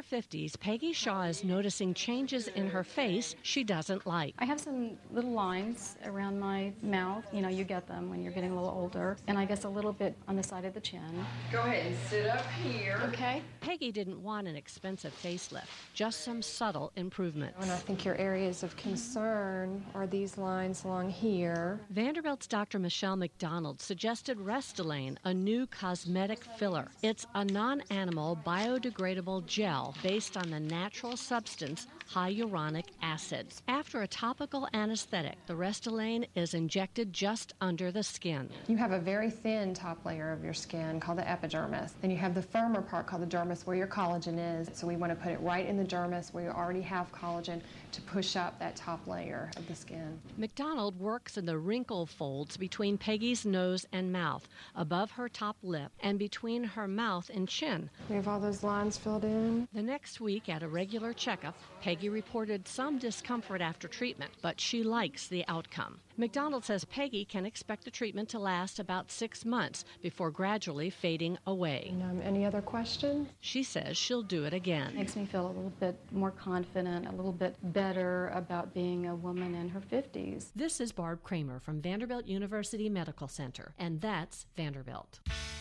her 50s, Peggy Shaw is noticing changes in her face she doesn't like. I have some little lines around my mouth. You get them when you're getting a little older. And I guess a little bit on the side of the chin. Go ahead and sit up here. Okay. Peggy didn't want an expensive facelift, just some subtle improvements. And I think your areas of concern are these lines along here. Vanderbilt's Dr. Michelle McDonald suggested Restylane, a new cosmetic filler. It's a non-animal biodegradable gel based on the natural substance hyaluronic acid. After a topical anesthetic, the Restylane is injected just under the skin. You have a very thin top layer of your skin called the epidermis. Then you have the firmer part called the dermis where your collagen is. So we want to put it right in the dermis where you already have collagen to push up that top layer of the skin. McDonald works in the wrinkle folds between Peggy's nose and mouth, above her top lip, and between her mouth and chin. We have all those lines filled in. The next week, at a regular checkup, Peggy reported some discomfort after treatment, but she likes the outcome. McDonald says Peggy can expect the treatment to last about 6 months before gradually fading away. Any other questions? She says she'll do it again. Makes me feel a little bit more confident, a little bit better about being a woman in her 50s. This is Barb Kramer from Vanderbilt University Medical Center, and that's Vanderbilt.